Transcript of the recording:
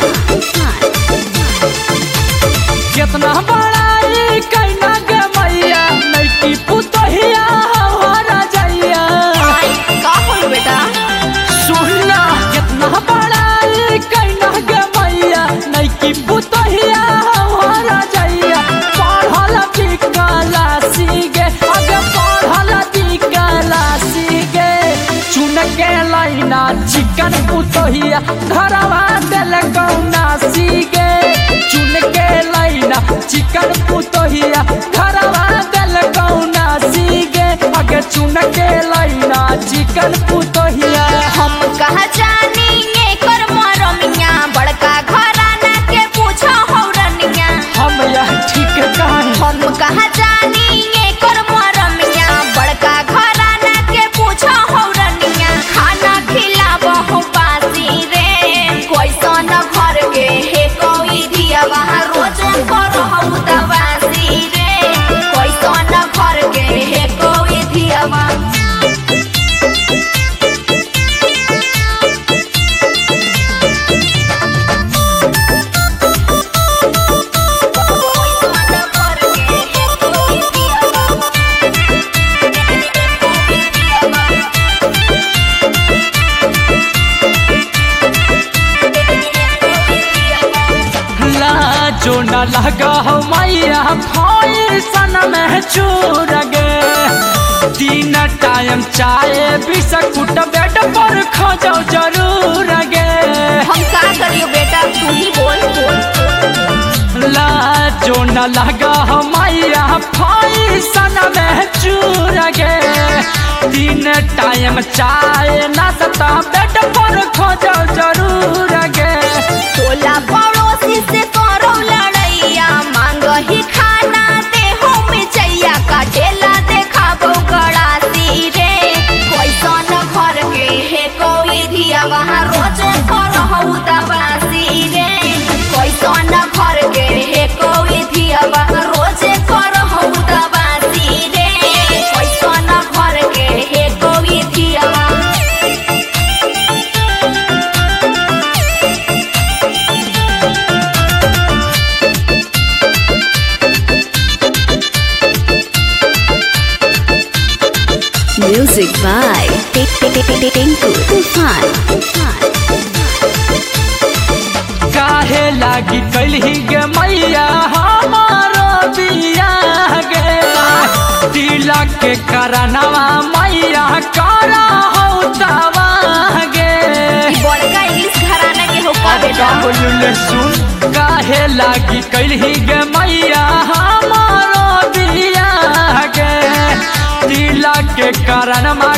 कितना बड़ाई कैना गे मैया नैकी पुतहिया हमारा जइया का बोल बेटा सुनना कितना बड़ाई कैना गे मैया नैकी पुतहिया हमारा जइया पढ़ल बिकला सीगे आगे पढ़ल बिकला सीगे चुन के लाइना चिकन पुतहिया घरवा दिल कौना सीगे चुन के लाइना चिकन पुतहिया घरवा दिल कौना सीगे आगे चुन के लाइना चिकन पुतहिया हम कहा जानी कर मरमिया बड़का घराना के पूछो हौरनिया हम यह ठीक कहानी हम कहा जानी कर मरमिया बड़का घराना के पूछो हौरनिया खाना खिलाबहु बासी रे कैसन घर के हे कोई दिया वहाँ रोज करहु दवासी रे कैसन घर के हे कोई दिया वहाँ जो न लगा हो मैया फैशन में चूर गे तीन टाइम चाय बिस्कुट बेड पर खोजो जरूर गे हम का करियो बेटा तू ही बोल ला जो न लगा हो मैया फैशन में चूर गे तीन टाइम चाय नाश्ता बेड पर खोजो जरूर गे टोला पड़ोसी से करो लड़ैया मांग ही खाना दे हो में चैया काटेला देखाबो गड़ासी रे कैसन घर के हे कोई दिया वहाँ रोज करहु दवासी रे कैसन घर के हे कोई दिया वहाँ रोज करहु दवासी रे कैसन घर के हे कोई दिया Music by Tinku Tufan. काहे लागी कलही गे मैया हमारो बियाह गे तिलक के करनवा मैया करा हो तवा गे बड़का इंग्लिश घराना के हो का बेटा बोलले सुन काहे लागी कलही गे मैया हमारो बियाह गे तिलक के करनवा